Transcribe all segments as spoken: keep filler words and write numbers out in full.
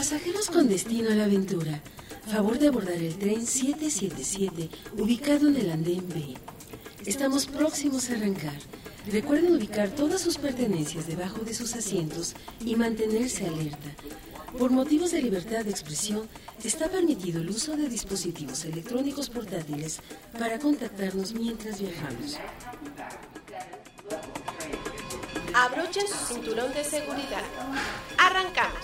Pasajeros con destino a la aventura, favor de abordar el tren siete siete siete, ubicado en el andén B. Estamos próximos a arrancar. Recuerden ubicar todas sus pertenencias debajo de sus asientos y mantenerse alerta. Por motivos de libertad de expresión, está permitido el uso de dispositivos electrónicos portátiles para contactarnos mientras viajamos. Abrochen su cinturón de seguridad. Arrancamos.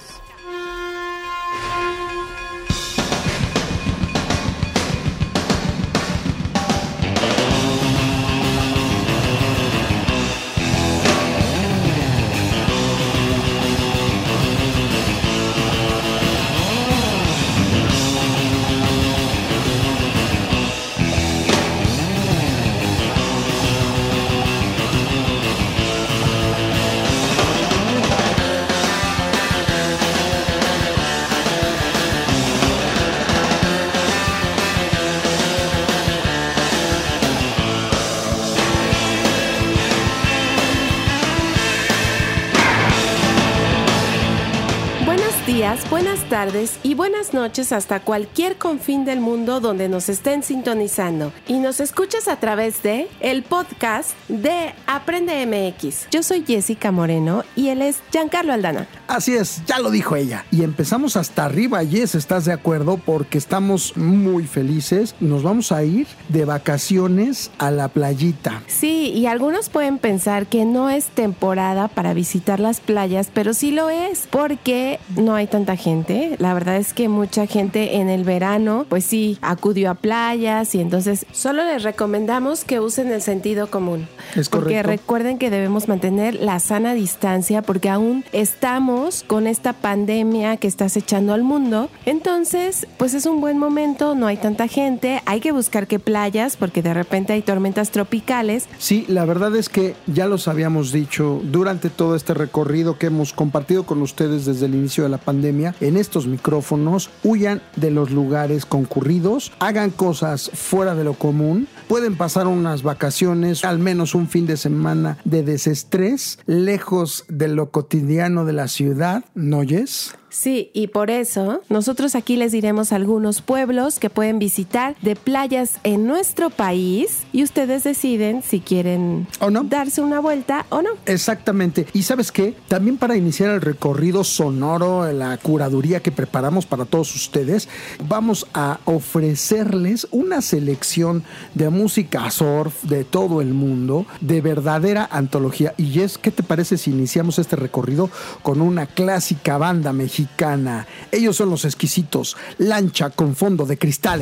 Buenas tardes y buenas noches hasta cualquier confín del mundo donde nos estén sintonizando y nos escuchas a través de el podcast de Aprende M X. Yo soy Jessica Moreno y él es Giancarlo Aldana. Así es, ya lo dijo ella. Y empezamos hasta arriba, Jess, ¿estás de acuerdo? Porque estamos muy felices. Nos vamos a ir de vacaciones a la playita. Sí, y algunos pueden pensar que no es temporada para visitar las playas, pero sí lo es, porque no hay tanta gente. La verdad es que mucha gente en el verano, pues sí, acudió a playas y entonces solo les recomendamos que usen el sentido común. Es correcto. Porque recuerden que debemos mantener la sana distancia porque aún estamos con esta pandemia que está acechando al mundo. Entonces, pues es un buen momento, no hay tanta gente, hay que buscar qué playas porque de repente hay tormentas tropicales. Sí, la verdad es que ya los habíamos dicho durante todo este recorrido que hemos compartido con ustedes desde el inicio de la pandemia. En estos micrófonos, huyan de los lugares concurridos, hagan cosas fuera de lo común, pueden pasar unas vacaciones, al menos un fin de semana de desestrés, lejos de lo cotidiano de la ciudad, ¿no, Jess? Sí, y por eso nosotros aquí les diremos algunos pueblos que pueden visitar de playas en nuestro país y ustedes deciden si quieren ¿o no? darse una vuelta o no. Exactamente. Y ¿sabes qué? También para iniciar el recorrido sonoro, la curaduría que preparamos para todos ustedes, vamos a ofrecerles una selección de música surf de todo el mundo, de verdadera antología. Y Jess, ¿qué te parece si iniciamos este recorrido con una clásica banda mexicana? Mexicana. Ellos son los exquisitos, Lancha con fondo de cristal.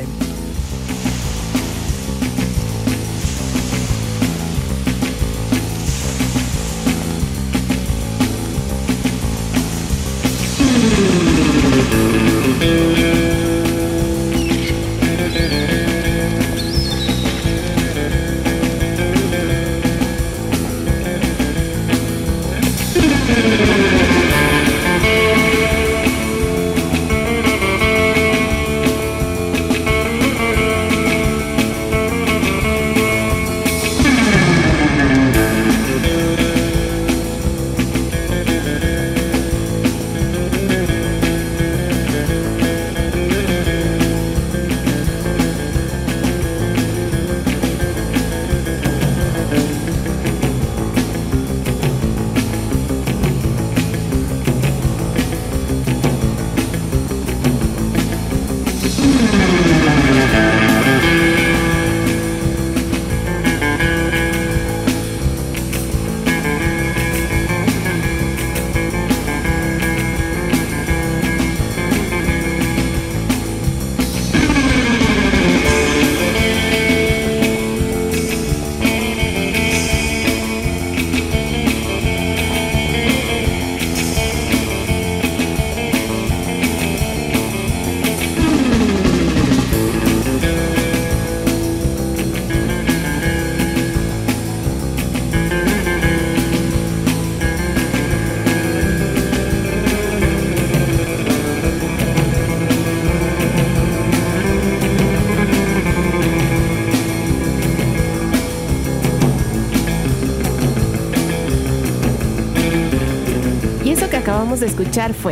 acabamos de escuchar fue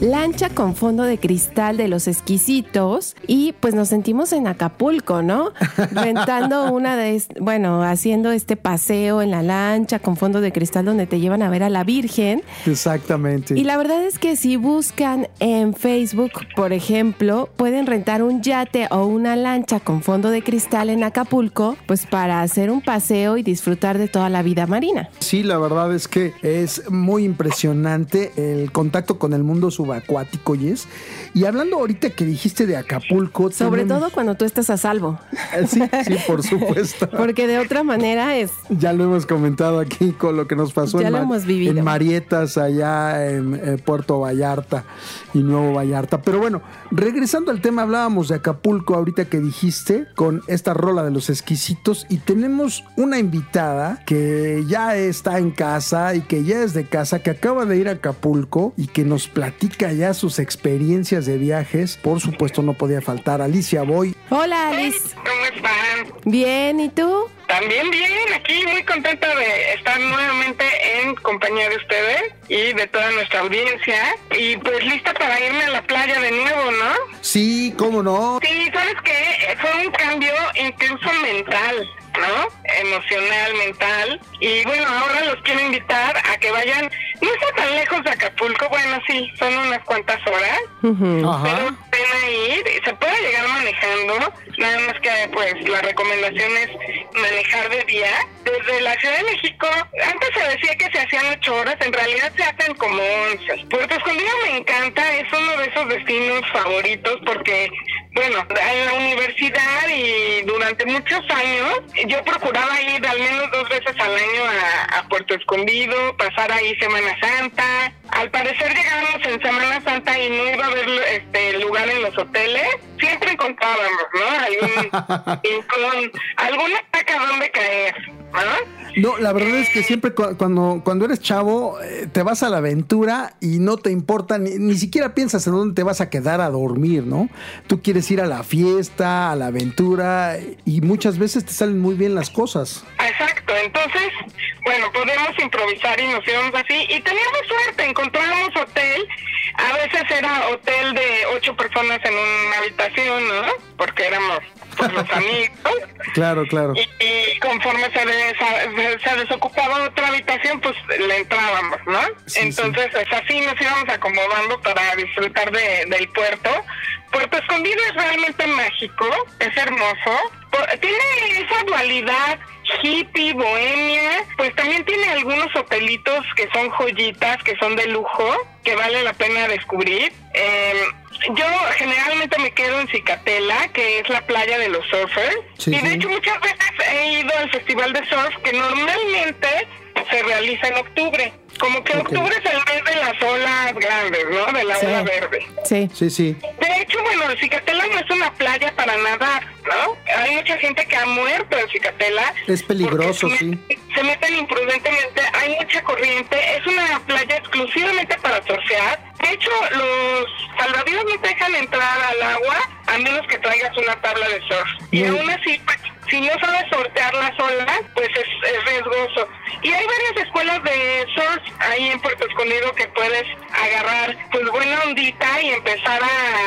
lancha con fondo de cristal de Los Exquisitos y pues nos sentimos en Acapulco, ¿no? Rentando una de, bueno, haciendo este paseo en la lancha con fondo de cristal donde te llevan a ver a la Virgen. Exactamente. Y la verdad es que si buscan en Facebook, por ejemplo, pueden rentar un yate o una lancha con fondo de cristal en Acapulco, pues para hacer un paseo y disfrutar de toda la vida marina. Sí, la verdad es que es muy impresionante el contacto con el mundo subacuático, Yes. Y hablando ahorita que dijiste de Acapulco... Sobre tenemos... todo cuando tú estás a salvo. Sí, sí, por supuesto. Porque de otra manera es... Ya lo hemos comentado aquí con lo que nos pasó ya en, lo Ma- hemos vivido. en Marietas, allá en eh, Puerto Vallarta y Nuevo Vallarta. Pero bueno, regresando al tema, hablábamos de Acapulco ahorita que dijiste con esta rola de Los Exquisitos y tenemos una invitada que ya está en casa y que ya es de casa, que acaba de ir a Acapulco y que nos platica ya sus experiencias de viajes. Por supuesto no podía faltar Alicia Boy. Hola, Alice. ¿Cómo están? Bien, ¿y tú? También bien, aquí muy contenta de estar nuevamente en compañía de ustedes y de toda nuestra audiencia y pues lista para irme a la playa de nuevo, ¿no? Sí, cómo no. Sí, ¿sabes qué? Fue un cambio incluso mental, ¿no? Emocional, mental. Y bueno, ahora los quiero invitar a que vayan, no está tan lejos de Acapulco, bueno, sí, son unas cuantas horas, Uh-huh. Ajá. pero pena ir, se puede llegar manejando, nada más que pues la recomendación es manejar de día. Desde la Ciudad de México, antes se decía que se hacían ocho horas, en realidad se hacen como once. Puerto Escondido me encanta, es uno de esos destinos favoritos porque, bueno, en la universidad y durante muchos años yo procuraba ir al menos dos veces al año a, a Puerto Escondido, pasar ahí Semana Santa. Al parecer llegábamos en Semana Santa y no iba a haber este lugar en los hoteles. Siempre encontrábamos, ¿no? Algún rincón, alguna caca donde caer, ¿no? No, la verdad es que siempre cu- cuando, cuando eres chavo eh, te vas a la aventura y no te importa, ni, ni siquiera piensas en dónde te vas a quedar a dormir, ¿no? Tú quieres ir a la fiesta, a la aventura y muchas veces te salen muy bien las cosas. Exacto, entonces, bueno, podíamos improvisar y nos íbamos así y teníamos suerte, encontrábamos hotel, a veces era hotel de ocho personas en una habitación, ¿no? Porque éramos pues, los amigos. Claro, claro. Y, y conforme se, des- se desocupaba otra habitación, pues le entrábamos, ¿no? Sí, Entonces, pues, así nos íbamos acomodando para disfrutar de, del puerto. Puerto Escondido es realmente mágico, es hermoso. Por- tiene esa dualidad hippie, bohemia, pues también tiene algunos hotelitos que son joyitas, que son de lujo, que vale la pena descubrir. Eh, yo generalmente me quedo en Cicatela, que es la playa de los surfers, Sí, y de sí. hecho muchas veces he ido al festival de surf, que normalmente se realiza en octubre. Como que Ok. octubre es el mes de las olas grandes, ¿no? De la Sí. ola verde. Sí. Sí, sí. De hecho, bueno, Cicatela no es una playa para nadar, ¿no? Hay mucha gente que ha muerto en Cicatela. Es peligroso, porque se sí. met- Se meten imprudentemente, hay mucha corriente, es una playa exclusivamente para surfear. De hecho, los salvavidas no te dejan entrar al agua a menos que traigas una tabla de surf. Y Muy- aún así, pues, si no sabes sortear las olas, pues es, es riesgoso. Y hay varias escuelas de surf ahí en Puerto Escondido que puedes agarrar pues buena ondita y empezar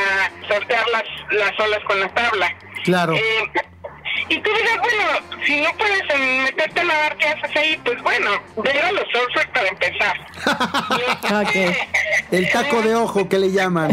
a sortear las, las olas con la tabla. Claro. Eh, y tú dirás, bueno, si no puedes eh, meterte a nadar, ¿qué haces ahí? Pues bueno, ver a los surfers para empezar. Ok. El taco de ojo que le llaman.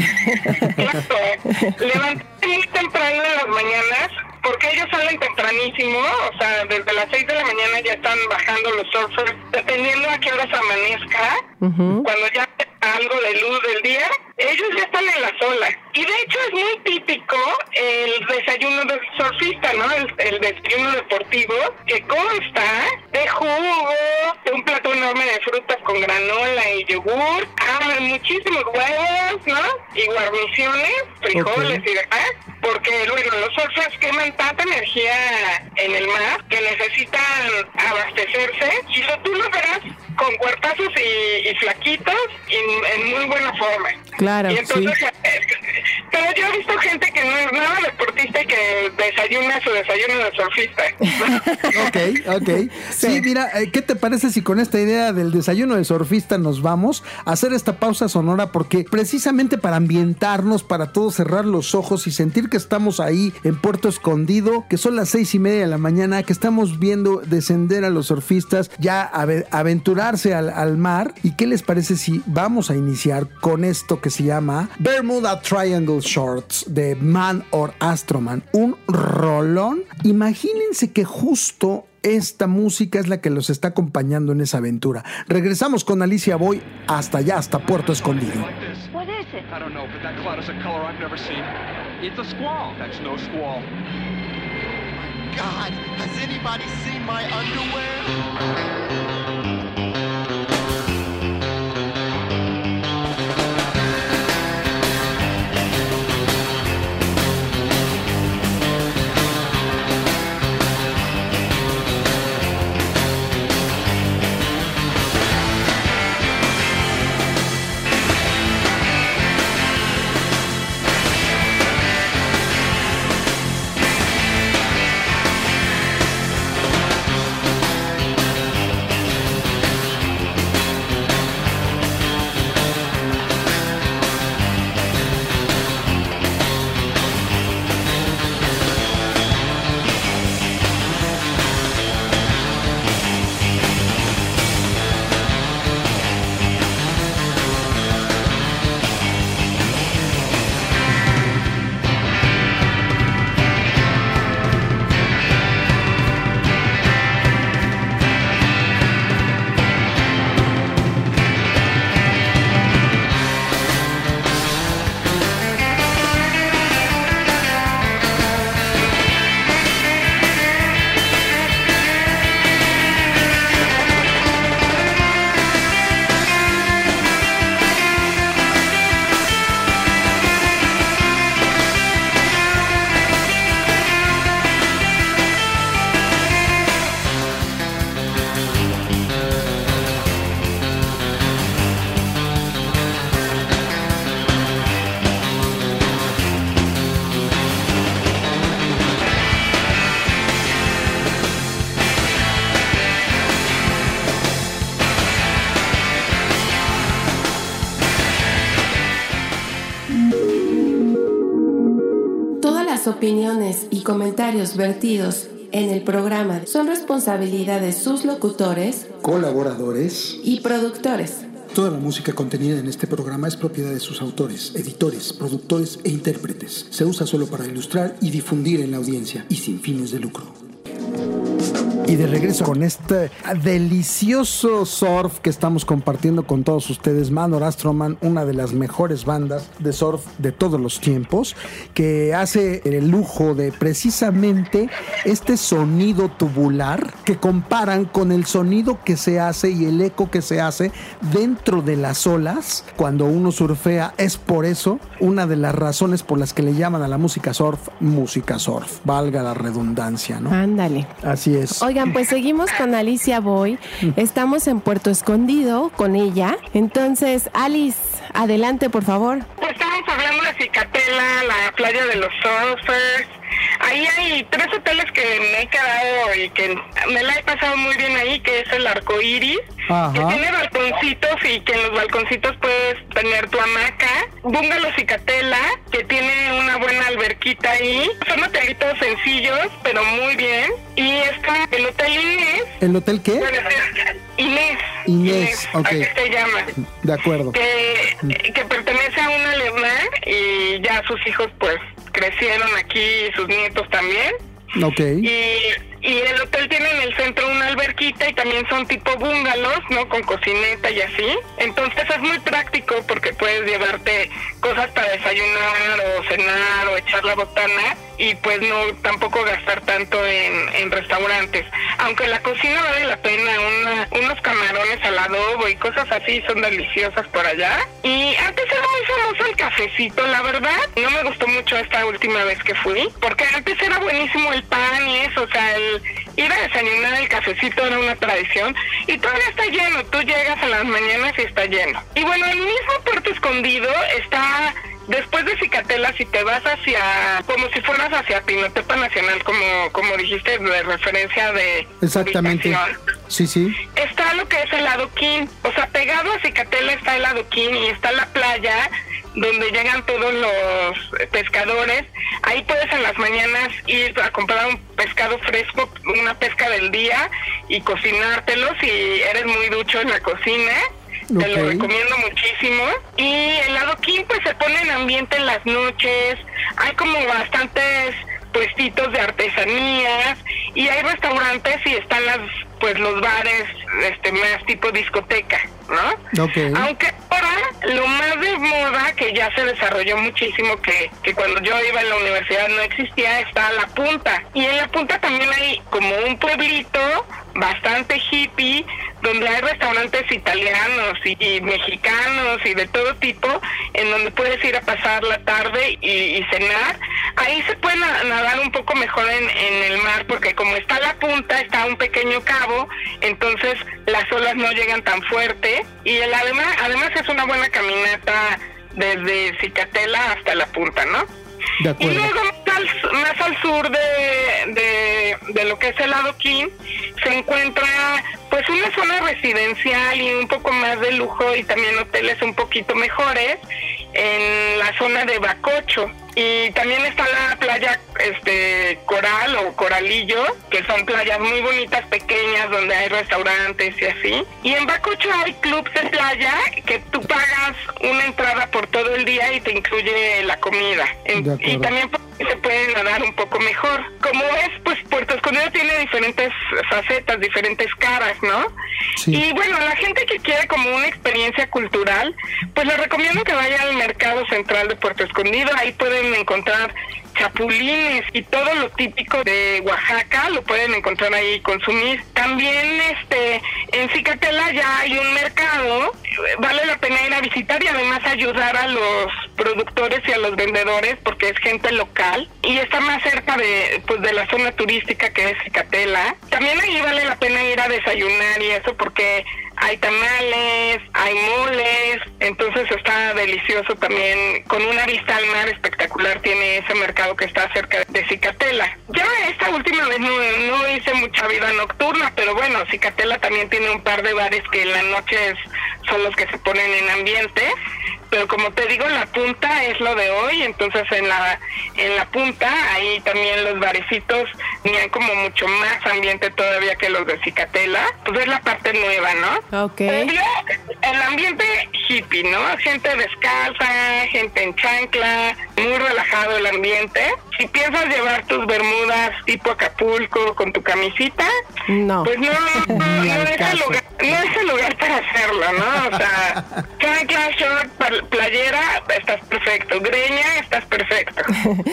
Claro, levantarte muy temprano en las mañanas, porque ellos salen tempranísimo, o sea, desde las seis de la mañana ya están bajando los surfers, dependiendo a qué horas amanezca, Uh-huh. cuando ya algo de luz del día, ellos ya están en las olas. Y de hecho es muy típico el desayuno del surfista, ¿no? El, el desayuno deportivo, que consta de jugo, de un plato enorme de frutas con granola y yogur, ah, muchísimos huevos, ¿no? Y guarniciones, frijoles Ok. y demás, porque bueno, los surfers queman tanta energía en el mar que necesitan abastecerse, y lo, tú los verás con cuerpazos y, y flaquitos y en muy buena forma. Claro, Y entonces, sí. eh, te Pero yo he visto gente que no es nada deportista y que desayuna su desayuno de surfista. Ok, ok. Sí, sí mira, ¿qué te parece si con esta idea del desayuno de surfista nos vamos a hacer esta pausa sonora? Porque precisamente para ambientarnos, para todos cerrar los ojos y sentir que estamos ahí en Puerto Escondido, que son las seis y media de la mañana, que estamos viendo descender a los surfistas, ya a aventurarse al, al mar. ¿Y qué les parece si vamos a iniciar con esto que se llama Bermuda Triangle Shorts de Man or Astroman? Un rolón. Imagínense que justo esta música es la que los está acompañando en esa aventura. Regresamos con Alicia Boy hasta allá, hasta Puerto Escondido. What is it? I don't know, but that cloud is a color I've never seen. It's a squall. That's no squall. God, has anybody seen my underwear? Opiniones y comentarios vertidos en el programa son responsabilidad de sus locutores, colaboradores y productores. Toda la música contenida en este programa es propiedad de sus autores, editores, productores e intérpretes. Se usa solo para ilustrar y difundir en la audiencia y sin fines de lucro. Y de regreso con este delicioso surf que estamos compartiendo con todos ustedes, Man or Astroman, una de las mejores bandas de surf de todos los tiempos, que hace el lujo de precisamente este sonido tubular que comparan con el sonido que se hace y el eco que se hace dentro de las olas cuando uno surfea. Es por eso una de las razones por las que le llaman a la música surf, música surf, valga la redundancia, ¿no? Ándale. Así es. Oigan, pues seguimos con Alicia Boy. Estamos en Puerto Escondido con ella. Entonces, Alice, adelante, por favor. Pues estamos hablando de Cicatela, la playa de los surfers. Ahí hay tres hoteles que me he quedado y que me la he pasado muy bien ahí, que es el Arco Iris, que tiene balconcitos y que en los balconcitos puedes tener tu hamaca. Bungalow Cicatela, que tiene una buena alberquita ahí. Son hotelitos sencillos, pero muy bien. Y está el Hotel Inés. ¿El hotel qué? Bueno, Inés. Inés, Inés, ok. Así se llama. De acuerdo. Que, que pertenece a un alemán y ya sus hijos pues crecieron aquí y sus nietos también. Ok. Y, y el hotel tiene en el centro una alberquita y también son tipo bungalows, ¿no? Con cocineta y así. Entonces es muy práctico porque puedes llevarte cosas para desayunar o cenar o echar la botana y pues no tampoco gastar tanto en, en restaurantes. Aunque la cocina vale la pena, una, unos camarones al adobo y cosas así son deliciosas por allá. Y antes era muy famoso el cafecito, la verdad. No me gustó mucho esta última vez que fui, porque antes era buenísimo el pan y eso, o sea, el, Ir a desayunar, el cafecito era una tradición y todavía está lleno. Tú llegas a las mañanas y está lleno. Y bueno, el mismo Puerto Escondido está después de Cicatela, si te vas hacia, como si fueras hacia Pinotepa Nacional, como como dijiste, de referencia de exactamente ubicación. Sí, sí. Está lo que es el Adoquín, o sea, pegado a Cicatela está el Adoquín y está la playa donde llegan todos los pescadores. Ahí puedes en las mañanas ir a comprar un pescado fresco, una pesca del día y cocinártelo si eres muy ducho en la cocina. Te okay. lo recomiendo muchísimo. Y el Adoquín pues se pone en ambiente en las noches. Hay como bastantes puestitos de artesanías y hay restaurantes y están las pues los bares este más tipo discoteca, ¿no? Okay. Aunque ahora lo más de moda que ya se desarrolló muchísimo, que, que cuando yo iba a la universidad no existía, está La Punta. Y en La Punta también hay como un pueblito bastante hippie, donde hay restaurantes italianos y, y mexicanos y de todo tipo, en donde puedes ir a pasar la tarde y, y cenar. Ahí se puede nadar un poco mejor en, en el mar, porque como está La Punta, está un pequeño cabo, entonces las olas no llegan tan fuerte, y el, además, además es una buena caminata desde Cicatela hasta La Punta, ¿no? De acuerdo. Y luego más al, más al sur de, de, de lo que es el Adoquín se encuentra pues una zona residencial y un poco más de lujo y también hoteles un poquito mejores en la zona de Bacocho. Y también está la playa este Coral o Coralillo, que son playas muy bonitas, pequeñas, donde hay restaurantes y así. Y en Bacocho hay clubs de playa que tú pagas una entrada por todo el día y te incluye la comida. En, y también se puede nadar un poco mejor. Como ves, pues Puerto Escondido tiene diferentes facetas, diferentes caras, ¿no? Sí. Y bueno, la gente que quiere como una experiencia cultural, pues les recomiendo que vaya al Mercado Central de Puerto Escondido. Ahí pueden encontrar chapulines y todo lo típico de Oaxaca, lo pueden encontrar ahí y consumir. También este en Cicatela ya hay un mercado, vale la pena ir a visitar y además ayudar a los productores y a los vendedores porque es gente local y está más cerca de pues de la zona turística que es Cicatela. También ahí vale la pena ir a desayunar y eso porque hay tamales, hay moles, entonces está delicioso también, con una vista al mar espectacular tiene ese mercado que está cerca de Cicatela. Ya esta última vez no, no hice mucha vida nocturna, pero bueno, Cicatela también tiene un par de bares que en las noches son los que se ponen en ambiente, pero como te digo, La Punta es lo de hoy, entonces en la en la Punta ahí también los barecitos tenían como mucho más ambiente todavía que los de Cicatela, pues es la parte nueva, ¿no? Ok. Pero el ambiente hippie, ¿no? Gente descalza, gente en chancla, muy relajado el ambiente. Si piensas llevar tus bermudas tipo Acapulco con tu camisita, no, pues no, no, no, es el lugar, no es el lugar para hacerlo, ¿no? O sea, chancla, short, playera, estás perfecto. Greña, estás perfecto.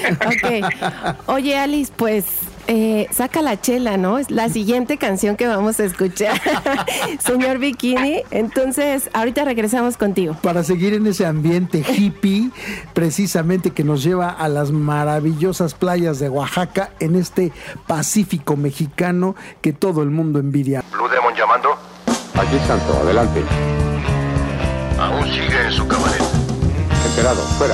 Ok. Oye, Alice, pues eh, saca la chela, ¿no? Es la siguiente canción que vamos a escuchar. Señor Bikini, entonces ahorita regresamos contigo. Para seguir en ese ambiente hippie, precisamente que nos lleva a las maravillosas playas de Oaxaca, en este Pacífico mexicano que todo el mundo envidia. Blue Demon llamando. Aquí Santo, adelante. Aún sigue en su cabaret. Enterado, fuera.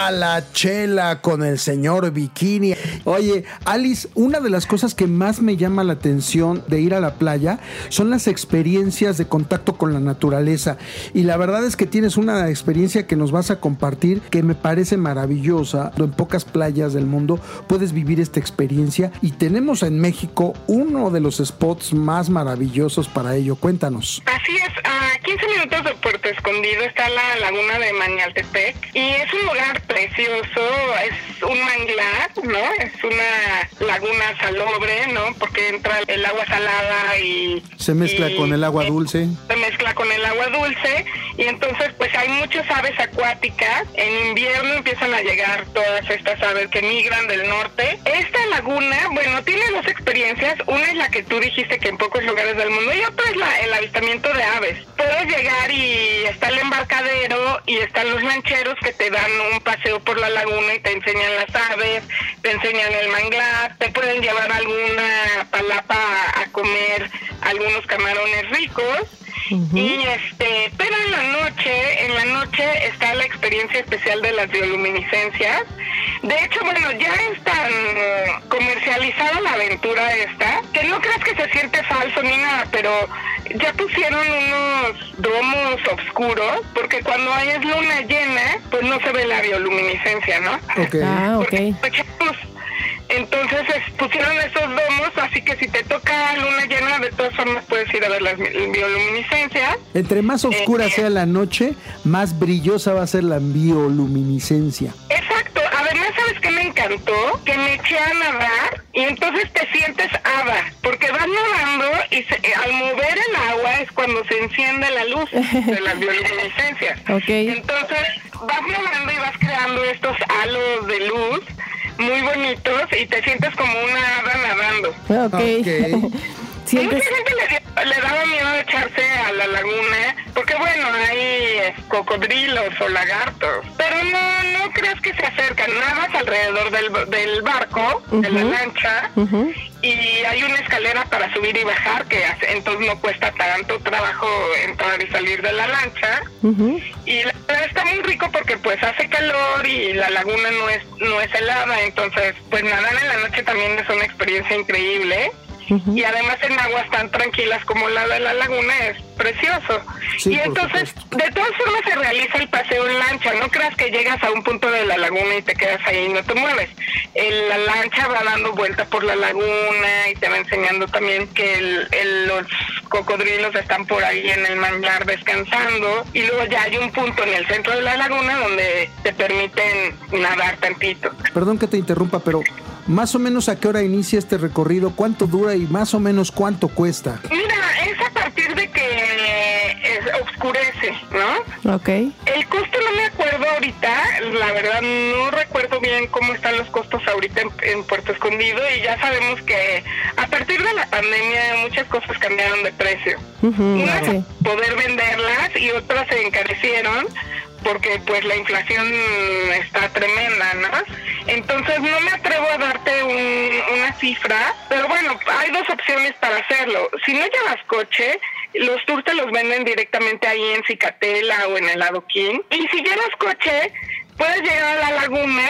a la chela con el señor Bikini. Oye, Alice, una de las cosas que más me llama la atención de ir a la playa son las experiencias de contacto con la naturaleza. Y la verdad es que tienes una experiencia que nos vas a compartir que me parece maravillosa. En pocas playas del mundo puedes vivir esta experiencia y tenemos en México uno de los spots más maravillosos para ello. Cuéntanos. Así es, a quince minutos de Puerto Escondido está la laguna de Mañaltepec y es un lugar precioso, es un manglar, ¿no? Es una laguna salobre, ¿no? Porque entra el agua salada y... Se mezcla y, con el agua dulce. Se mezcla con el agua dulce y entonces pues hay muchas aves acuáticas. En invierno empiezan a llegar todas estas aves que migran del norte. Esta laguna, bueno, tiene dos experiencias. Una es la que tú dijiste que en pocos lugares del mundo y otra es la, el avistamiento de aves. Puedes llegar y está el embarcadero y están los lancheros que te dan un paseo por la laguna y te enseñan las aves, te enseñan el manglar, te pueden llevar alguna palapa a comer algunos camarones ricos. Uh-huh. Y este, pero en la noche, en la noche está la experiencia especial de las bioluminiscencias. De hecho, bueno, ya es tan comercializada la aventura esta, que no creas que se siente falso ni nada, pero ya pusieron unos domos oscuros, porque cuando hay es luna llena, pues no se ve la bioluminiscencia, ¿no? Okay. Ah, ok. Porque, pues, entonces pusieron esos domos, así que si te toca luna llena, de todas formas puedes ir a ver las bioluminiscencias. Entre más oscura eh, sea la noche, más brillosa va a ser la bioluminiscencia. Exacto. Además, ¿sabes qué me encantó? Que me eché a nadar y entonces te sientes hada, porque vas nadando y se, al mover el agua es cuando se enciende la luz de las bioluminiscencias. Okay. Entonces vas nadando y vas creando estos halos de luz muy bonitos y te sientes como una hada nadando. Ok. okay. ¿Sientes? Mucha gente le, le daba miedo de echarse a la laguna, porque bueno, hay cocodrilos o lagartos, pero no, no creas que se acercan, nadas alrededor del, del barco, uh-huh. de la lancha, uh-huh. y hay una escalera para subir y bajar, que hace, entonces no cuesta tanto trabajo entrar y salir de la lancha, uh-huh. y la verdad está muy rico porque pues hace calor y la laguna no es, no es helada, entonces pues nadar en la noche también es una experiencia increíble. Uh-huh. Y además en aguas tan tranquilas como la de la laguna es precioso. Sí, y entonces, supuesto. De todas formas se realiza el paseo en lancha. No creas que llegas a un punto de la laguna y te quedas ahí y no te mueves. El, la lancha va dando vuelta por la laguna y te va enseñando también que el, el, los cocodrilos están por ahí en el manglar descansando. Y luego ya hay un punto en el centro de la laguna donde te permiten nadar tantito. Perdón que te interrumpa, pero... ¿más o menos a qué hora inicia este recorrido? ¿Cuánto dura y más o menos cuánto cuesta? Mira, es a partir de que es, oscurece, ¿no? Ok. El costo no me acuerdo ahorita, la verdad no recuerdo bien cómo están los costos ahorita en, en Puerto Escondido y ya sabemos que a partir de la pandemia muchas cosas cambiaron de precio. Uh-huh, Unas sí. poder venderlas y otras se encarecieron porque pues la inflación está tremenda, ¿no? Entonces no me atrevo a darte un, una cifra, pero bueno, hay dos opciones para hacerlo. Si no llevas coche, los tours te los venden directamente ahí en Cicatela o en el Adoquín. Y si llevas coche, puedes llegar a la laguna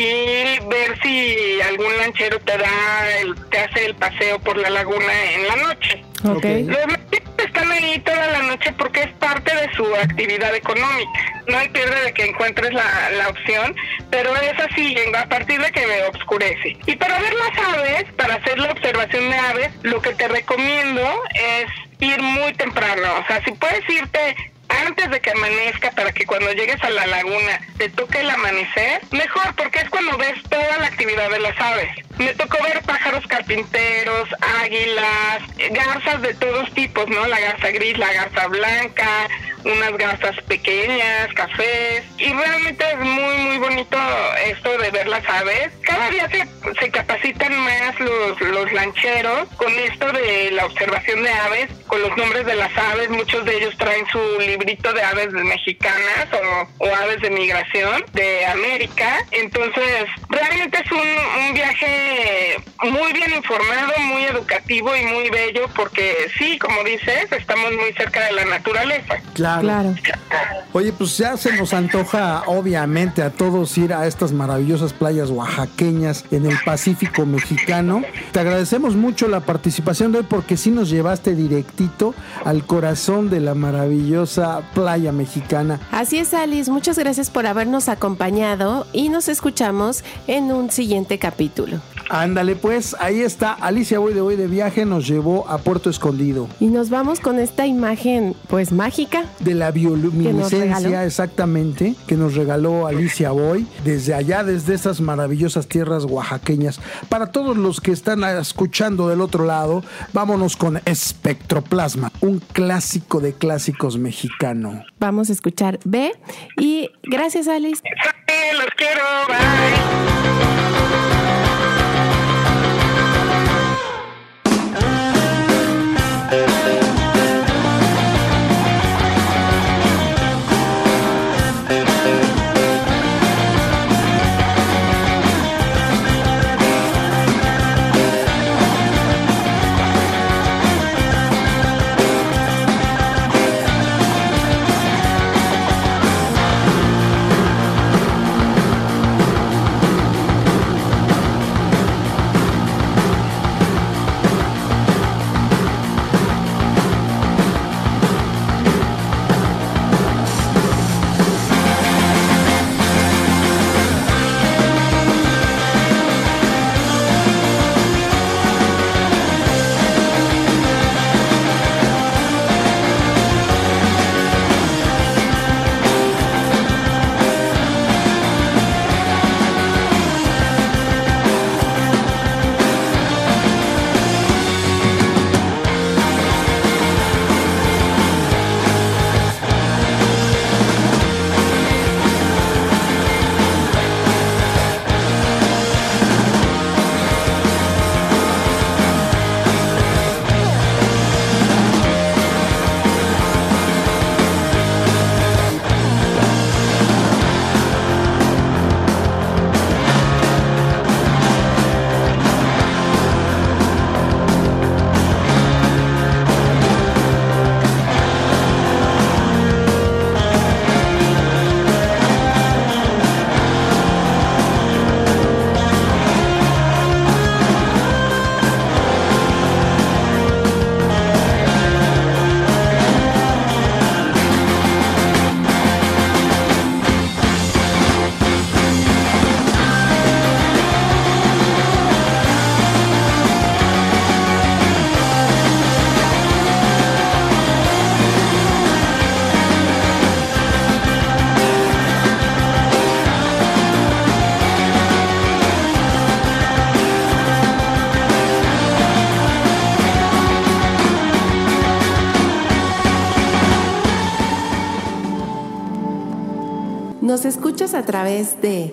y ver si algún lanchero te da, el, te hace el paseo por la laguna en la noche. Okay. Los lancheros están ahí toda la noche porque es parte de su actividad económica. No hay pierde de que encuentres la, la opción, pero es así, a partir de que me oscurece. Y para ver las aves, para hacer la observación de aves, lo que te recomiendo es ir muy temprano. O sea, si puedes irte antes de que amanezca para que cuando llegues a la laguna te toque el amanecer, mejor, porque es cuando ves toda la actividad de las aves. Me tocó ver pájaros carpinteros, águilas, garzas de todos tipos, ¿no? La garza gris, la garza blanca, unas garzas pequeñas, cafés, y realmente es muy, muy bonito esto de ver las aves. Cada día se, se capacitan más los, los lancheros con esto de la observación de aves, con los nombres de las aves. Muchos de ellos traen su librito de aves mexicanas o, o aves de migración de América. Entonces, realmente es un, un viaje muy bien informado, muy educativo y muy bello, porque sí, como dices, estamos muy cerca de la naturaleza. Claro. Claro. Claro. Oye, pues ya se nos antoja, obviamente, a todos ir a estas maravillosas playas oaxaqueñas en el Pacífico mexicano. Te agradecemos mucho la participación de hoy porque sí nos llevaste directito al corazón de la maravillosa playa mexicana. Así es, Alice. Muchas gracias por habernos acompañado y nos escuchamos en un siguiente capítulo. Ándale, pues, ahí está. Alicia Voy de Hoy de Viaje nos llevó a Puerto Escondido. Y nos vamos con esta imagen, pues, mágica. De la bioluminiscencia, exactamente, que nos regaló Alicia Boy desde allá, desde esas maravillosas tierras oaxaqueñas. Para todos los que están escuchando del otro lado, vámonos con Espectroplasma, un clásico de clásicos mexicano. Vamos a escuchar B y gracias, Alice. Sí, los quiero, bye. Nos escuchas a través de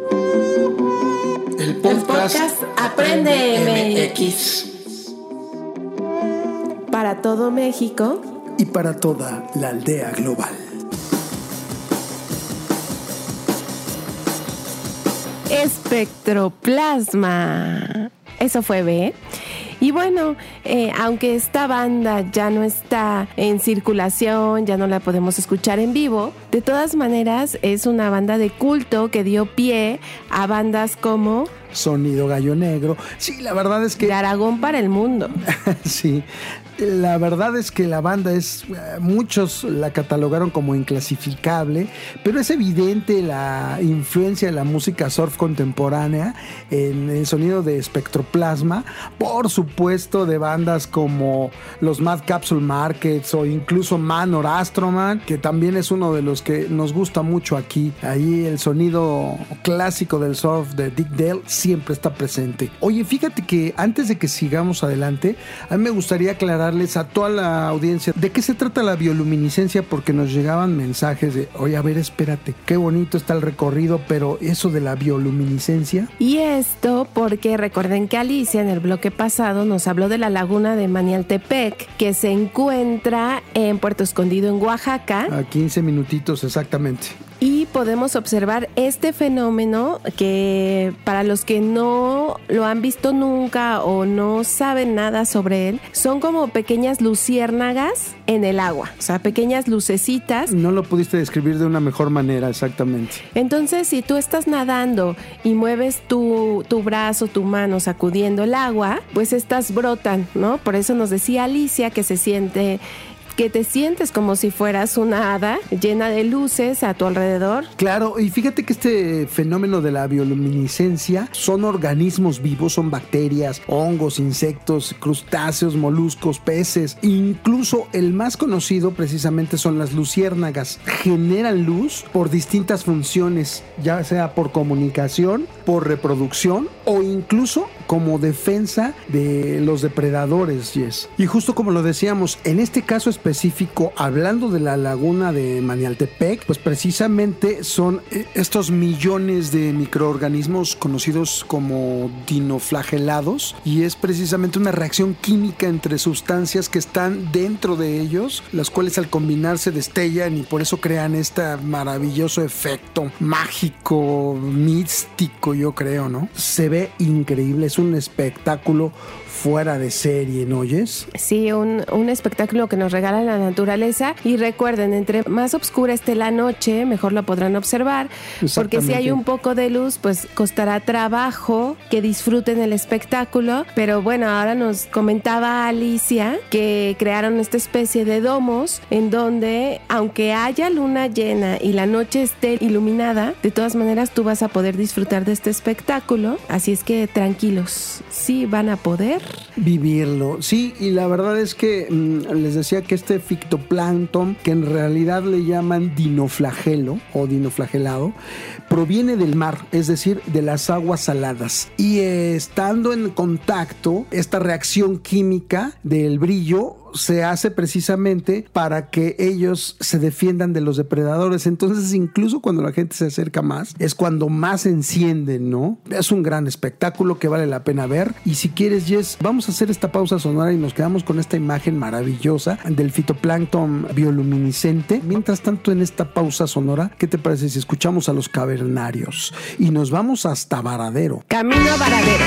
El podcast, el podcast Aprende M X. Para todo México y para toda la aldea global. Espectroplasma. Eso fue B. Y bueno, eh, aunque esta banda ya no está en circulación, ya no la podemos escuchar en vivo, de todas maneras es una banda de culto que dio pie a bandas como Sonido Gallo Negro. Sí, la verdad es que... De Aragón para el mundo. Sí, la verdad es que la banda es... Muchos la catalogaron como inclasificable, pero es evidente la influencia de la música surf contemporánea en el sonido de Espectroplasma, por supuesto de bandas como los Mad Capsule Markets o incluso Manor Astroman, que también es uno de los que nos gusta mucho aquí. Ahí el sonido clásico del surf de Dick Dale siempre está presente. Oye, fíjate que antes de que sigamos adelante, a mí me gustaría aclararles a toda la audiencia de qué se trata la bioluminiscencia, porque nos llegaban mensajes de, oye, a ver, espérate, qué bonito está el recorrido, pero eso de la bioluminiscencia. Y esto porque recuerden que Alicia en el bloque pasado nos habló de la laguna de Manialtepec, que se encuentra en Puerto Escondido, en Oaxaca. A quince minutitos exactamente. y podemos observar este fenómeno que para los que no lo han visto nunca o no saben nada sobre él, son como pequeñas luciérnagas en el agua, o sea, pequeñas lucecitas. No lo pudiste describir de una mejor manera, exactamente. Entonces, si tú estás nadando y mueves tu, tu brazo, tu mano sacudiendo el agua, pues estas brotan, ¿no? Por eso nos decía Alicia que se siente... que te sientes como si fueras una hada llena de luces a tu alrededor. Claro, y fíjate que este fenómeno de la bioluminiscencia son organismos vivos, son bacterias, hongos, insectos, crustáceos, moluscos, peces. Incluso el más conocido precisamente son las luciérnagas. Generan luz por distintas funciones, ya sea por comunicación, por reproducción o incluso como defensa de los depredadores, Jess. Y justo como lo decíamos, en este caso específico, específico, hablando de la laguna de Manialtepec, pues precisamente son estos millones de microorganismos conocidos como dinoflagelados, y es precisamente una reacción química entre sustancias que están dentro de ellos, las cuales al combinarse destellan y por eso crean este maravilloso efecto mágico, místico, yo creo, ¿no? Se ve increíble, es un espectáculo fuera de serie, ¿no oyes? Sí, un, un espectáculo que nos regala la naturaleza, y recuerden, entre más oscura esté la noche, mejor lo podrán observar, porque si hay un poco de luz, pues costará trabajo que disfruten el espectáculo. Pero bueno, ahora nos comentaba Alicia que crearon esta especie de domos en donde, aunque haya luna llena y la noche esté iluminada, de todas maneras tú vas a poder disfrutar de este espectáculo, así es que tranquilos, sí van a poder vivirlo. Sí, y la verdad es que mmm, les decía que este fitoplancton, que en realidad le llaman dinoflagelo o dinoflagelado, proviene del mar, es decir, de las aguas saladas. Y eh, estando en contacto, esta reacción química del brillo se hace precisamente para que ellos se defiendan de los depredadores. Entonces, incluso cuando la gente se acerca más, es cuando más se encienden, ¿no? Es un gran espectáculo que vale la pena ver. Y si quieres, Jess, vamos a hacer esta pausa sonora y nos quedamos con esta imagen maravillosa del fitoplancton bioluminiscente. Mientras tanto, en esta pausa sonora, ¿qué te parece si escuchamos a los cavernarios? Y nos vamos hasta Varadero. Camino a Varadero.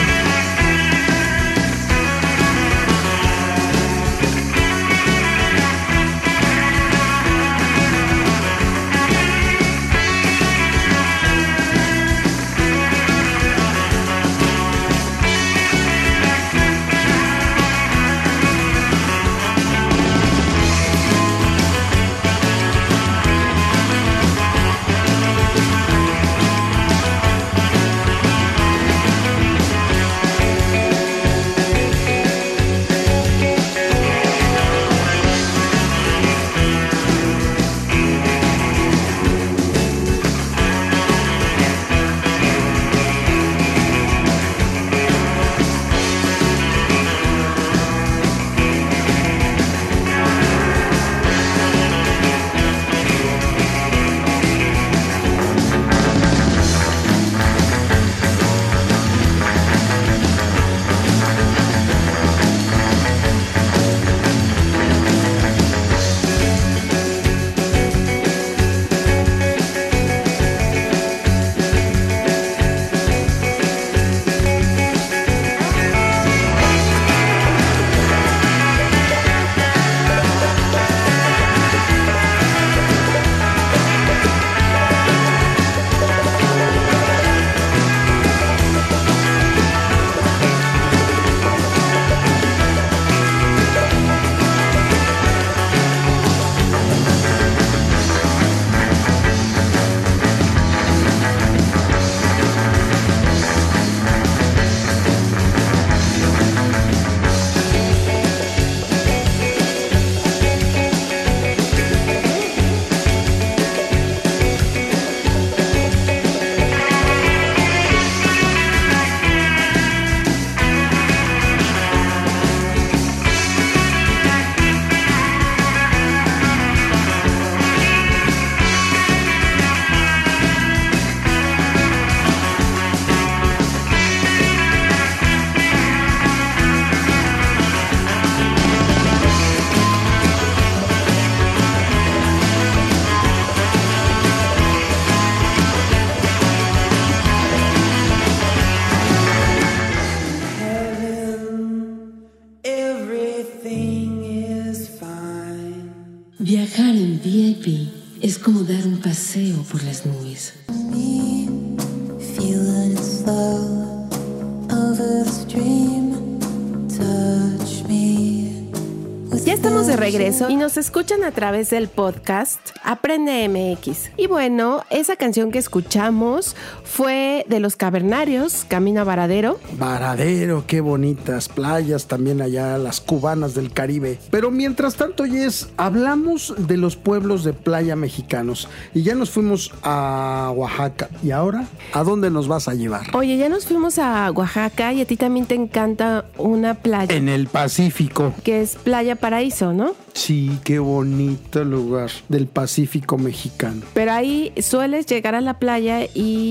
el V I P es como dar un paseo por las nubes. Ya estamos de regreso y nos escuchan a través del podcast Aprende M X. Y bueno, esa canción que escuchamos fue de Los Cavernarios, Camino a Varadero. Varadero, qué bonitas playas también allá, las cubanas del Caribe. Pero mientras tanto, Jess, hablamos de los pueblos de playa mexicanos y ya nos fuimos a Oaxaca. ¿Y ahora a dónde nos vas a llevar? Oye, ya nos fuimos a Oaxaca y a ti también te encanta una playa. En el Pacífico. Que es Playa Paraíso, ¿no? Sí, qué bonito lugar del Pacífico mexicano. Pero ahí sueles llegar a la playa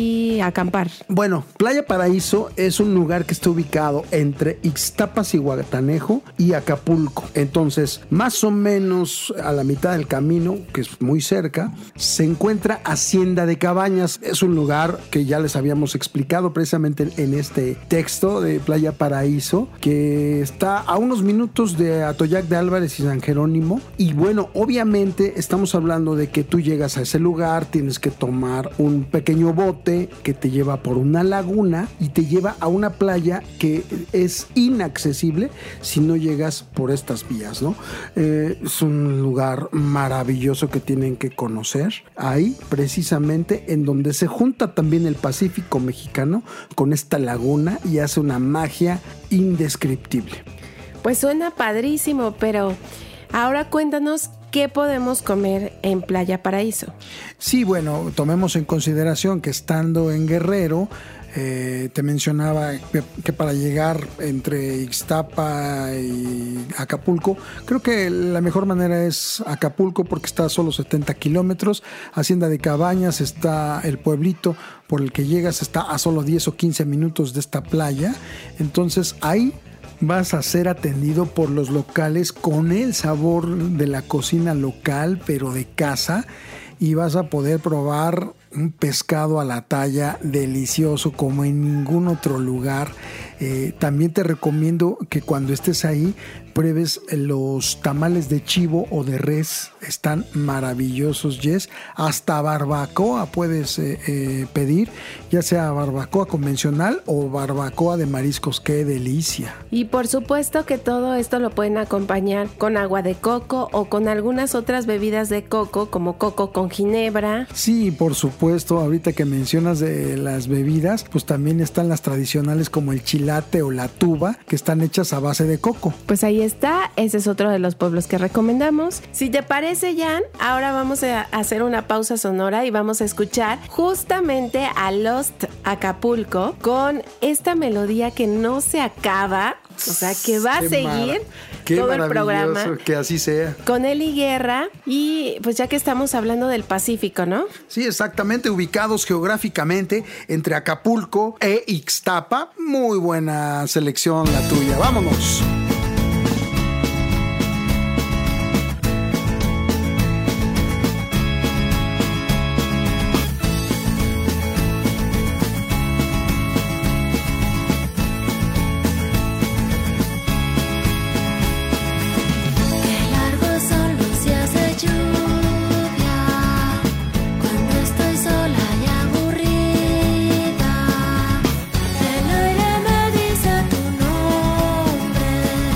y acampar. Bueno, Playa Paraíso es un lugar que está ubicado entre Ixtapas y Guatanejo y Acapulco. Entonces, más o menos a la mitad del camino, que es muy cerca, se encuentra Hacienda de Cabañas. Es un lugar que ya les habíamos explicado precisamente en este texto de Playa Paraíso, que está a unos minutos de Atoyac de Álvarez y San Jerónimo. Y bueno, obviamente estamos hablando de que tú llegas a ese lugar, tienes que tomar un pequeño bote que te lleva por una laguna y te lleva a una playa que es inaccesible si no llegas por estas vías, ¿no? Eh, es un lugar maravilloso que tienen que conocer. Ahí, precisamente, en donde se junta también el Pacífico mexicano con esta laguna y hace una magia indescriptible. Pues suena padrísimo, pero ahora cuéntanos qué podemos comer en Playa Paraíso. Sí, bueno, tomemos en consideración que estando en Guerrero, eh, te mencionaba que, que para llegar entre Ixtapa y Acapulco, creo que la mejor manera es Acapulco porque está a solo setenta kilómetros. Hacienda de Cabañas está el pueblito por el que llegas, está a solo diez o quince minutos de esta playa. Entonces ahí vas a ser atendido por los locales con el sabor de la cocina local, pero de casa, y vas a poder probar un pescado a la talla delicioso como en ningún otro lugar. Eh, también te recomiendo que cuando estés ahí pruebes los tamales de chivo o de res, están maravillosos, Jess. Hasta barbacoa puedes eh, eh, pedir, ya sea barbacoa convencional o barbacoa de mariscos. ¡Qué delicia! Y por supuesto que todo esto lo pueden acompañar con agua de coco o con algunas otras bebidas de coco, como coco con ginebra. Sí, por supuesto, ahorita que mencionas de las bebidas, pues también están las tradicionales como el chilate o la tuba, que están hechas a base de coco. Pues ahí está, ese es otro de los pueblos que recomendamos. Si te parece, Jan, ahora vamos a hacer una pausa sonora y vamos a escuchar justamente a Lost Acapulco con esta melodía que no se acaba, o sea, que va a Qué seguir mar- Qué todo el programa. Que así sea. Con Eli Guerra. Y pues ya que estamos hablando del Pacífico, ¿no? Sí, exactamente, ubicados geográficamente entre Acapulco e Ixtapa. Muy buena selección la tuya. ¡Vámonos! El aire me dice tu nombre.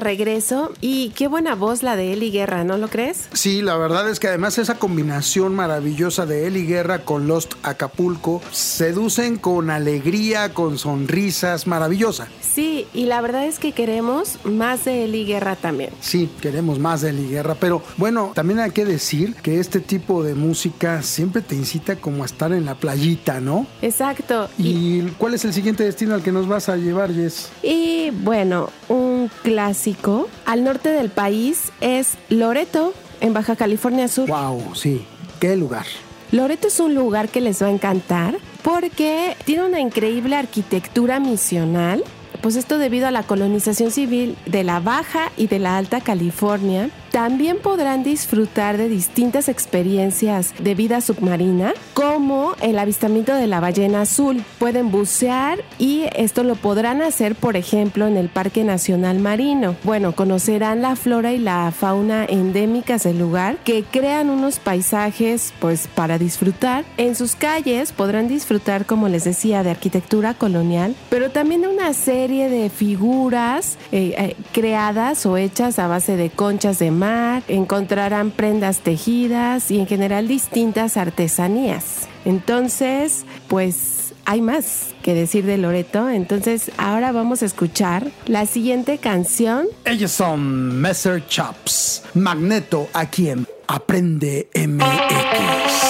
regreso y qué buena voz la de Eli Guerra, ¿no lo crees? Sí, la verdad es que además esa combinación maravillosa de Eli Guerra con Lost Acapulco seducen con alegría, con sonrisas, maravillosa. Sí, y la verdad es que queremos más de Eli Guerra también. Sí, queremos más de Eli Guerra, pero bueno, también hay que decir que este tipo de música siempre te incita como a estar en la playita, ¿no? Exacto. ¿Y, y cuál es el siguiente destino al que nos vas a llevar, Jess? Y bueno, un clásico al norte del país es Loreto, en Baja California Sur. Wow, sí, qué lugar. Loreto es un lugar que les va a encantar porque tiene una increíble arquitectura misional. Pues esto debido a la colonización civil de la Baja y de la Alta California. También podrán disfrutar de distintas experiencias de vida submarina, como el avistamiento de la ballena azul. Pueden bucear y esto lo podrán hacer, por ejemplo, en el Parque Nacional Marino. Bueno, conocerán la flora y la fauna endémicas del lugar, que crean unos paisajes pues para disfrutar. En sus calles podrán disfrutar, como les decía, de arquitectura colonial, pero también de una serie de figuras eh, eh, creadas o hechas a base de conchas de mar. Encontrarán prendas tejidas y en general distintas artesanías. Entonces, pues hay más que decir de Loreto. Entonces, ahora vamos a escuchar la siguiente canción. Ellos son Messer Chops. Magneto, aquí en Aprende M X.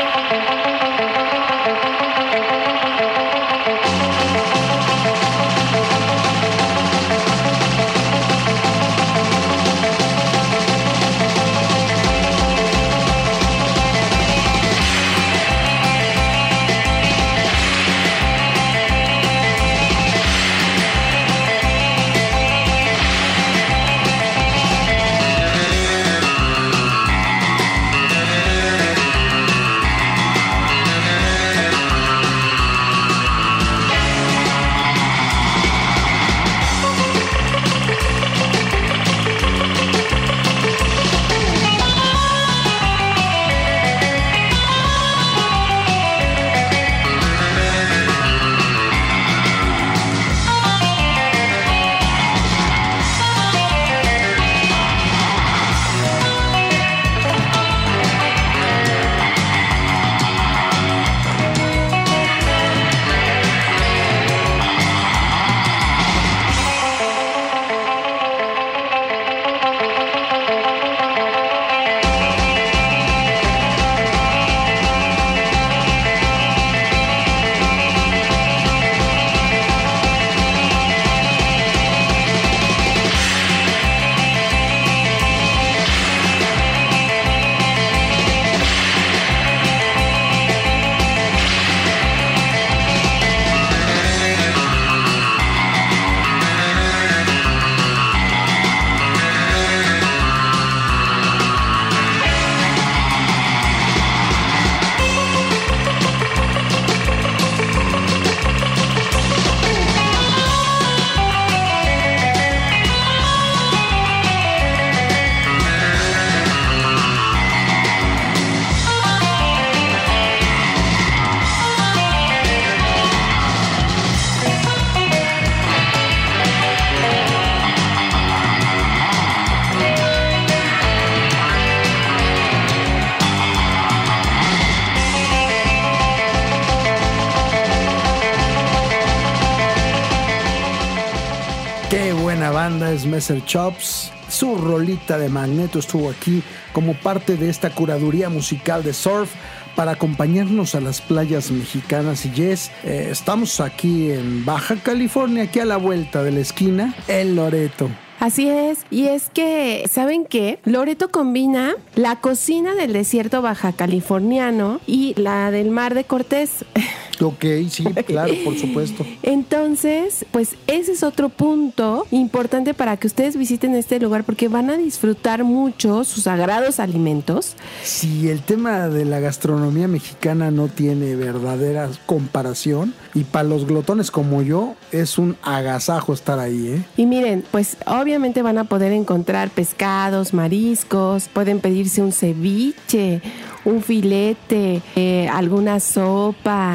Banda es Messer Chops. Su rolita de Magneto estuvo aquí como parte de esta curaduría musical de surf para acompañarnos a las playas mexicanas. Y yes, eh, estamos aquí en Baja California, aquí a la vuelta de la esquina, en Loreto. Así es, y es que, ¿saben qué? Loreto combina la cocina del desierto baja californiano y la del Mar de Cortés. Ok, sí, claro, por supuesto. Entonces, pues ese es otro punto importante para que ustedes visiten este lugar, porque van a disfrutar mucho sus sagrados alimentos. Sí, el tema de la gastronomía mexicana no tiene verdadera comparación, y para los glotones como yo es un agasajo estar ahí, ¿eh? Y miren, pues obviamente van a poder encontrar pescados, mariscos, pueden pedirse un ceviche, un filete, eh, alguna sopa,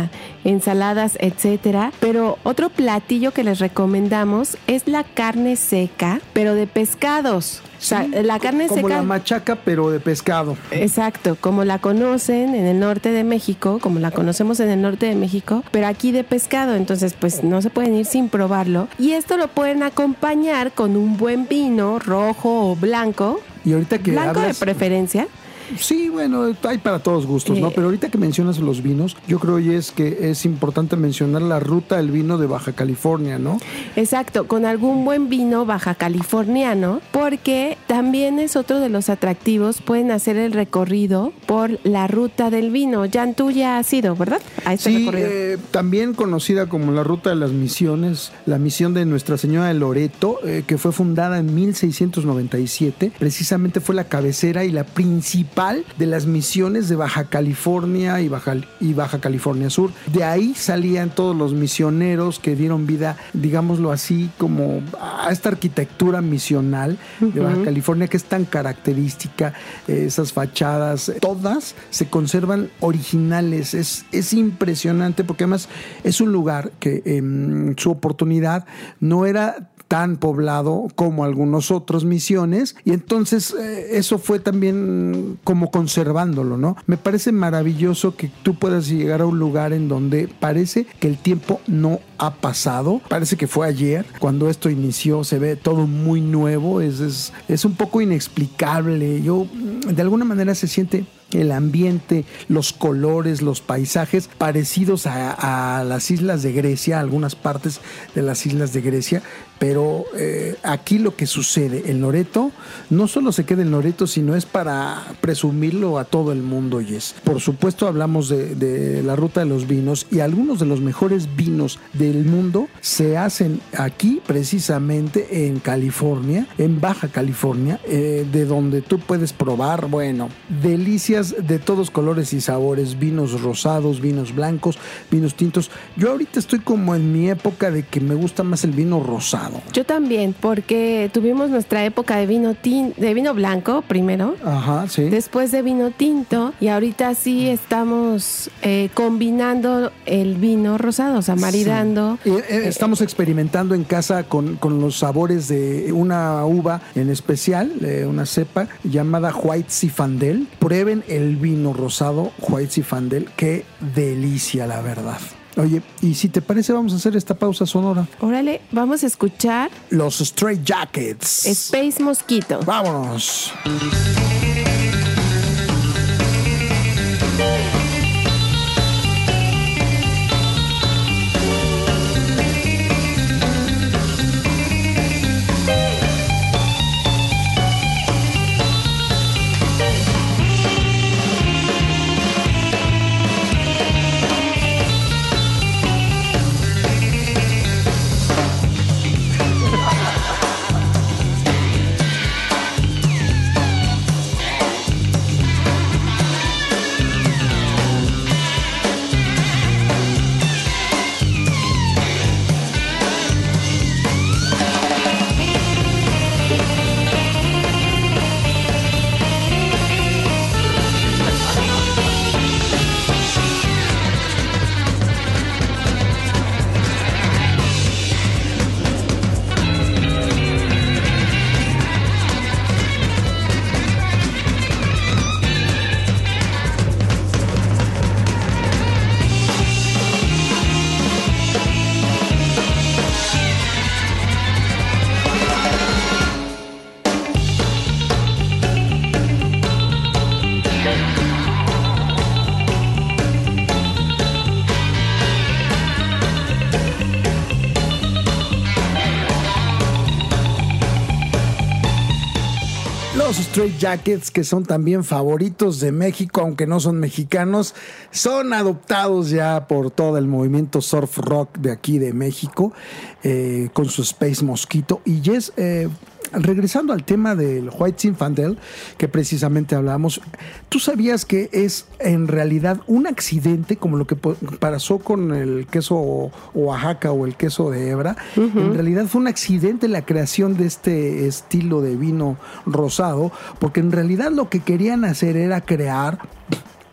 ensaladas, etcétera. Pero otro platillo que les recomendamos es la carne seca, pero de pescados. Sí, o sea, la carne como seca. la machaca, pero de pescado. Exacto, como la conocen en el norte de México, como la conocemos en el norte de México, pero aquí de pescado. Entonces, pues no se pueden ir sin probarlo. Y esto lo pueden acompañar con un buen vino rojo o blanco. Y ahorita que blanco hablas, de preferencia. Sí, bueno, hay para todos gustos, ¿no? Eh, Pero ahorita que mencionas los vinos, yo creo y es que es importante mencionar la ruta del vino de Baja California, ¿no? Exacto, con algún buen vino baja californiano, porque también es otro de los atractivos. Pueden hacer el recorrido por la ruta del vino. Jan, tú ya has ido, ¿verdad? A este Sí, recorrido. eh, también conocida como la Ruta de las Misiones, la misión de Nuestra Señora de Loreto, eh, que fue fundada en mil seiscientos noventa y siete. Precisamente fue la cabecera y la principal de las misiones de Baja California y Baja, y Baja California Sur. De ahí salían todos los misioneros que dieron vida, digámoslo así, como a esta arquitectura misional de Baja uh-huh. California, que es tan característica, eh, esas fachadas, todas se conservan originales. Es, es impresionante porque además es un lugar que en su oportunidad no era tan poblado como algunos otros misiones, y entonces eh, eso fue también como conservándolo, ¿no? Me parece maravilloso que tú puedas llegar a un lugar en donde parece que el tiempo no ha pasado, parece que fue ayer cuando esto inició, se ve todo muy nuevo, es, es, es un poco inexplicable. Yo, de alguna manera se siente el ambiente, los colores, los paisajes parecidos a, a las islas de Grecia, algunas partes de las islas de Grecia, pero eh, aquí lo que sucede, el Loreto no solo se queda en Loreto, sino es para presumirlo a todo el mundo. Y es, por supuesto, hablamos de, de la ruta de los vinos, y algunos de los mejores vinos del mundo se hacen aquí, precisamente en California, en Baja California, eh, de donde tú puedes probar, bueno, delicias de todos colores y sabores, vinos rosados, vinos blancos, vinos tintos. Yo ahorita estoy como en mi época de que me gusta más el vino rosado. Yo también, porque tuvimos nuestra época de vino tin, de vino blanco primero, ajá, sí, después de vino tinto, y ahorita sí estamos eh, combinando el vino rosado, o sea, maridando. Sí. Eh, estamos experimentando en casa con, con los sabores de una uva en especial, eh, una cepa llamada White Zinfandel. Prueben el vino rosado White Zinfandel, qué delicia, la verdad. Oye, y si te parece, vamos a hacer esta pausa sonora. Órale, vamos a escuchar los Stray Jackets, Space Mosquito. Vámonos. Los Stray Jackets, que son también favoritos de México, aunque no son mexicanos, son adoptados ya por todo el movimiento surf rock de aquí de México, eh, con su Space Mosquito. Y Jess, eh, regresando al tema del White Zinfandel, que precisamente hablamos, ¿tú sabías que es en realidad un accidente como lo que pasó con el queso Oaxaca o el queso de hebra? Uh-huh. En realidad fue un accidente la creación de este estilo de vino rosado, porque en realidad lo que querían hacer era crear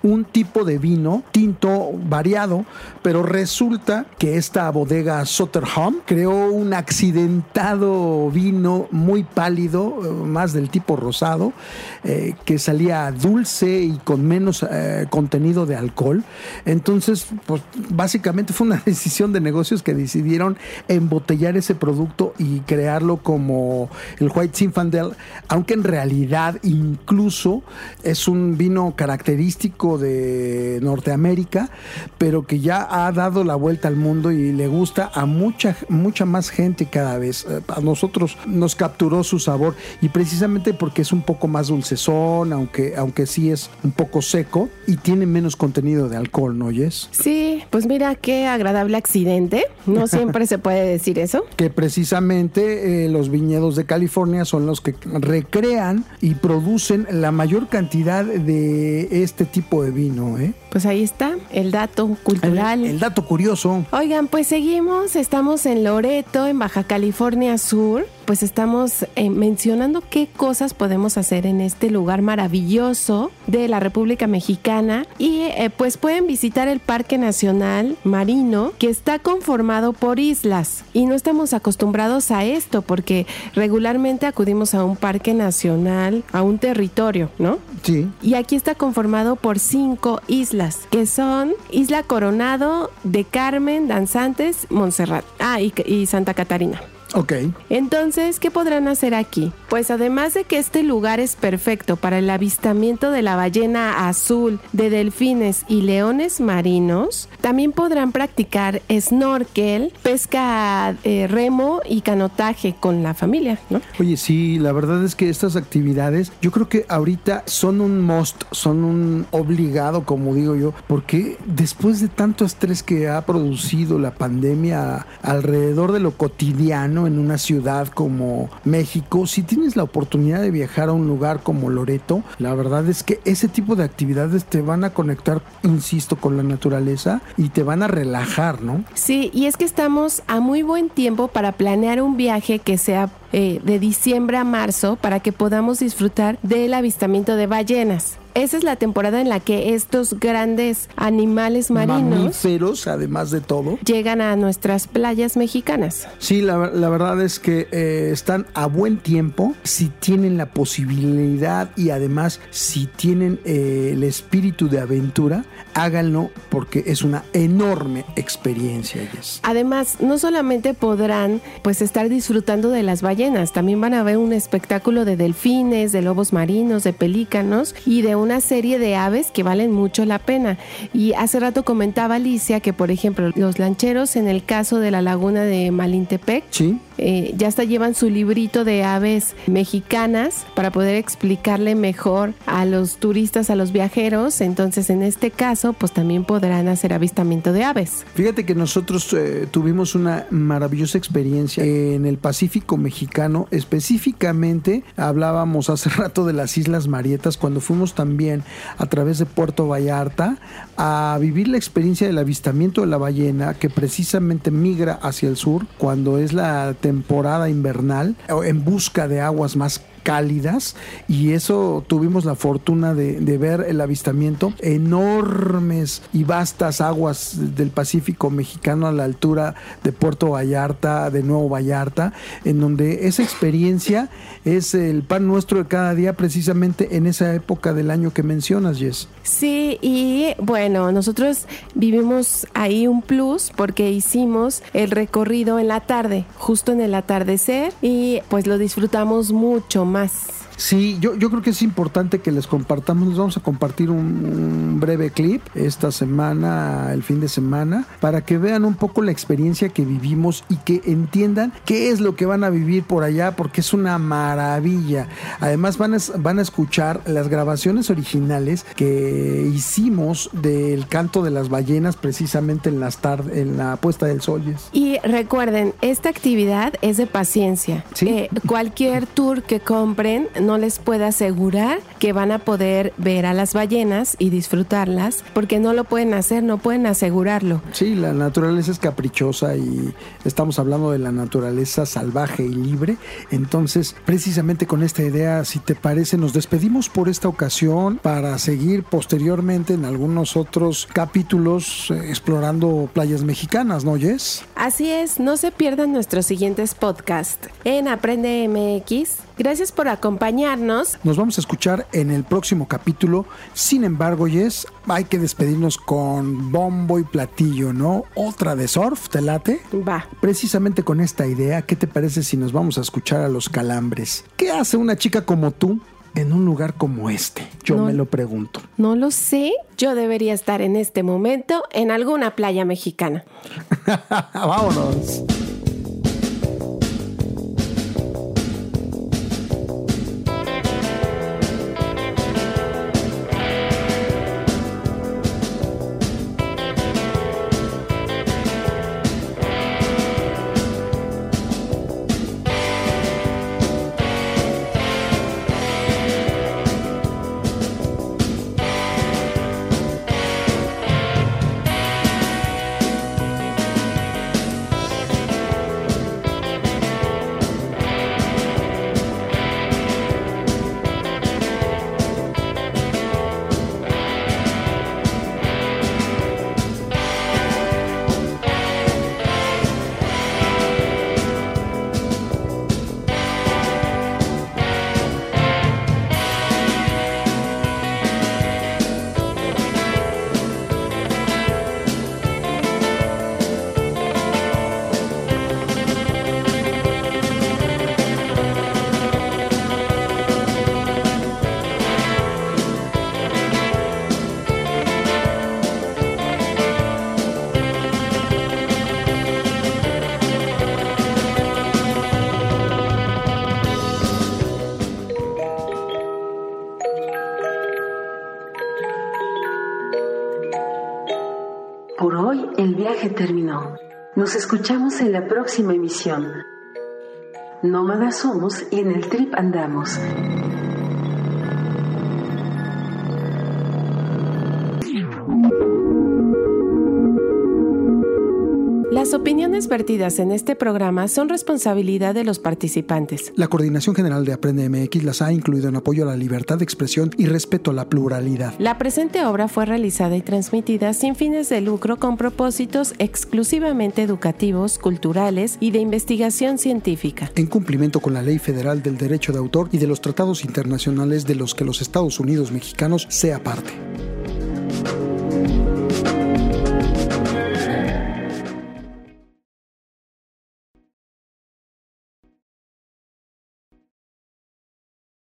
un tipo de vino tinto variado, pero resulta que esta bodega Soterholm creó un accidentado vino muy pálido, más del tipo rosado, eh, que salía dulce y con menos eh, contenido de alcohol. Entonces, pues básicamente fue una decisión de negocios que decidieron embotellar ese producto y crearlo como el White Zinfandel, aunque en realidad incluso es un vino característico de Norteamérica, pero que ya ha dado la vuelta al mundo y le gusta a mucha, mucha más gente cada vez. A nosotros nos capturó su sabor y precisamente porque es un poco más dulcezón, aunque, aunque sí es un poco seco y tiene menos contenido de alcohol, ¿no oyes? Sí, pues mira qué agradable accidente. No siempre se puede decir eso. Que precisamente eh, los viñedos de California son los que recrean y producen la mayor cantidad de este tipo de vino, ¿eh? Pues ahí está, el dato cultural. El, el dato curioso. Oigan, pues seguimos, estamos en Loreto, en Baja California Sur. Pues estamos eh, mencionando qué cosas podemos hacer en este lugar maravilloso de la República Mexicana y eh, pues pueden visitar el Parque Nacional Marino, que está conformado por islas y no estamos acostumbrados a esto porque regularmente acudimos a un parque nacional, a un territorio, ¿no? Sí. Y aquí está conformado por cinco islas, que son Isla Coronado, de Carmen, Danzantes, Montserrat, ah, y, y Santa Catarina. Ok. Entonces, ¿qué podrán hacer aquí? Pues además de que este lugar es perfecto para el avistamiento de la ballena azul, de delfines y leones marinos, también podrán practicar snorkel, pesca, eh, remo y canotaje con la familia, ¿no? Oye, sí, la verdad es que estas actividades yo creo que ahorita son un must, son un obligado, como digo yo, porque después de tanto estrés que ha producido la pandemia alrededor de lo cotidiano en una ciudad como México, si tienes la oportunidad de viajar a un lugar como Loreto, la verdad es que ese tipo de actividades te van a conectar, insisto, con la naturaleza y te van a relajar, ¿no? Sí, y es que estamos a muy buen tiempo para planear un viaje que sea eh, de diciembre a marzo para que podamos disfrutar del avistamiento de ballenas. Esa es la temporada en la que estos grandes animales marinos, mamíferos, además de todo, llegan a nuestras playas mexicanas. Sí, la, la verdad es que eh, están a buen tiempo si tienen la posibilidad y además si tienen eh, el espíritu de aventura, háganlo porque es una enorme experiencia. Yes. Además, no solamente podrán pues estar disfrutando de las ballenas, también van a ver un espectáculo de delfines, de lobos marinos, de pelícanos y de una serie de aves que valen mucho la pena. Y hace rato comentaba Alicia que, por ejemplo, los lancheros en el caso de la laguna de Malintepec, sí. Eh, ya hasta llevan su librito de aves mexicanas para poder explicarle mejor a los turistas, a los viajeros. Entonces, en este caso, pues también podrán hacer avistamiento de aves. Fíjate que nosotros eh, tuvimos una maravillosa experiencia en el Pacífico mexicano. Específicamente, hablábamos hace rato de las Islas Marietas, cuando fuimos también a través de Puerto Vallarta a vivir la experiencia del avistamiento de la ballena, que precisamente migra hacia el sur cuando es la temporada invernal en busca de aguas más cálidas, y eso tuvimos la fortuna de, de ver el avistamiento, enormes y vastas aguas del Pacífico mexicano a la altura de Puerto Vallarta, de Nuevo Vallarta, en donde esa experiencia es el pan nuestro de cada día, precisamente en esa época del año que mencionas, Jess. Sí, y bueno, nosotros vivimos ahí un plus porque hicimos el recorrido en la tarde, justo en el atardecer, y pues lo disfrutamos mucho más. Sí, yo, yo creo que es importante que les compartamos, les vamos a compartir un, un breve clip esta semana, el fin de semana, para que vean un poco la experiencia que vivimos y que entiendan qué es lo que van a vivir por allá, porque es una maravilla. Además van a, van a escuchar las grabaciones originales que hicimos del canto de las ballenas precisamente en las tardes, en la puesta del sol. Yes. Y recuerden, esta actividad es de paciencia. ¿Sí? Eh, cualquier tour que compren no les puede asegurar que van a poder ver a las ballenas y disfrutarlas, porque no lo pueden hacer, no pueden asegurarlo. Sí, la naturaleza es caprichosa y estamos hablando de la naturaleza salvaje y libre. Entonces, precisamente con esta idea, si te parece, nos despedimos por esta ocasión para seguir posteriormente en algunos otros capítulos eh, explorando playas mexicanas, ¿no, Jess? Así es, no se pierdan nuestros siguientes podcasts en Aprende M X. Gracias por acompañarnos. Nos vamos a escuchar en el próximo capítulo. Sin embargo, Jess, hay que despedirnos con bombo y platillo, ¿no? Otra de surf, ¿te late? Va. Precisamente con esta idea, ¿qué te parece si nos vamos a escuchar a Los Calambres? ¿Qué hace una chica como tú en un lugar como este? Yo no, me lo pregunto. No lo sé. Yo debería estar en este momento en alguna playa mexicana. Vámonos. Por hoy el viaje terminó. Nos escuchamos en la próxima emisión. Nómadas somos y en el trip andamos. Las opiniones vertidas en este programa son responsabilidad de los participantes. La Coordinación General de Aprende M X las ha incluido en apoyo a la libertad de expresión y respeto a la pluralidad. La presente obra fue realizada y transmitida sin fines de lucro con propósitos exclusivamente educativos, culturales y de investigación científica. En cumplimiento con la Ley Federal del Derecho de Autor y de los tratados internacionales de los que los Estados Unidos mexicanos sea parte.